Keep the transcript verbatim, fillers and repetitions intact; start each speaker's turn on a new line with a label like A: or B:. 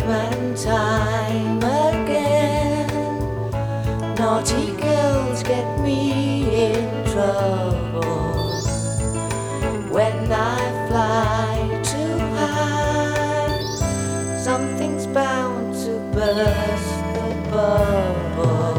A: time and time again. Naughty girls get me in trouble when I fly too high. Something's bound to burst the bubble.